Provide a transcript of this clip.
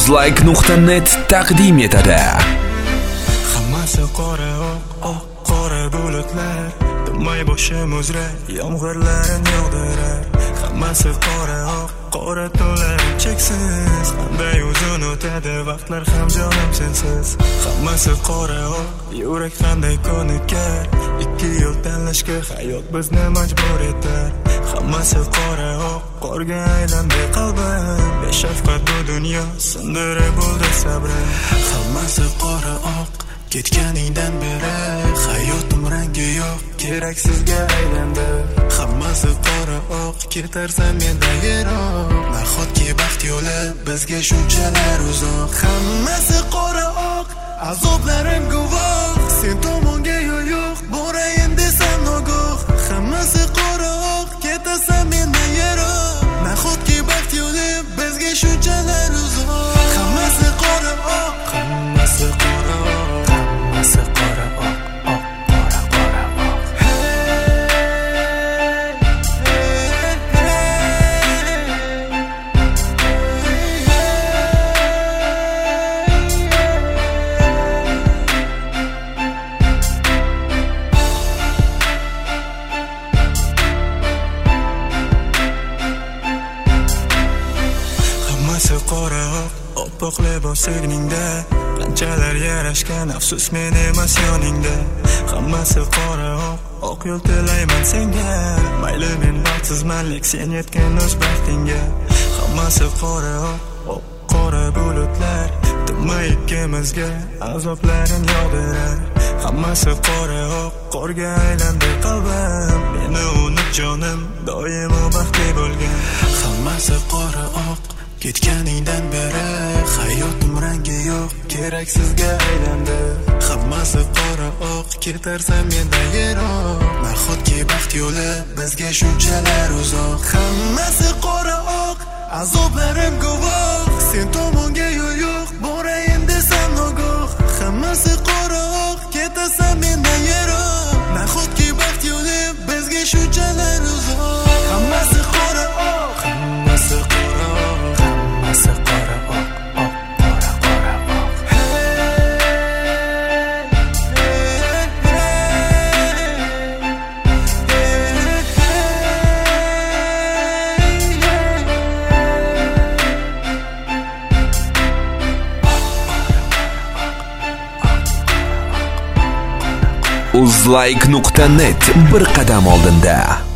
Uzlike.net taqdim etadi. Hammasi qora oq qora bulutlar, tinmay boshim uzra yomg'irlarim yog'dirar. Hammasi qora oq qora to'lar cheksiz, qanday uzun o'tadi vaqtlar ham jonim sensiz. Hammasi qora oq yurak qanday ko'nikar, ikki yo'l tanlashga hayot bizni majbur etar. Hammasi qora oq qorga aylandi qalbim, beshafqat bu dunyo sindirib bo'ldi sabrim. Hammasi qora oq ketganingdan beri hayotim rangi yo'q, keraksizga aylandi. Hammasi qora oq ketarsan mendan yiroq, nahotki baxt yo'li bizga shunchalar uzoq. Hammasi qora oq azoblarim guvoh, sen tomonga yo'l yo'q, borayin desam nogoh. Hammasi qora oq ketasan mendan yiroq, nahotki baxt yo'li bizga shunchalar uzoq. Hammasi qora oq, hammasi qora oq, hammasi qora oq, oq qora qora oq. Hammasi qora oq, oppoq libos egningda, qanchalar yarashgan afsus men emas yoningda. Hammasi qora oq, oq yo'l tilayman senga, mayli men baxtsizman lek sen yetgan o'z baxtingga. Hammasi qora oq qora bulutlar, tinmay ikkimizga azoblarin yog'dirar. Hammasi qora oq qorga aylandi qalbim, meni unut jonim doimo baxtli bo'lgan. Hammasi qora oq ketganingdan beri hayotim rangi yo'q, keraksizga aylandi. Hammasi qora oq ketarsan mendan yiroq, nahotki baxt yo'li bizga shunchalar uzoq. Hammasi qora oq azoblarim guvoh, sen tomonga yo'l yo'q, borayin desam nogoh. Hammasi qora oq ketasan mendan yiroq, nahotki baxt yo'li bizga shunchalar uzoq. Hammasi qora oq, hammasi qora oq, hammasi qora oq, oq qora qora oq. Uzlike.net bir qadam oldinda.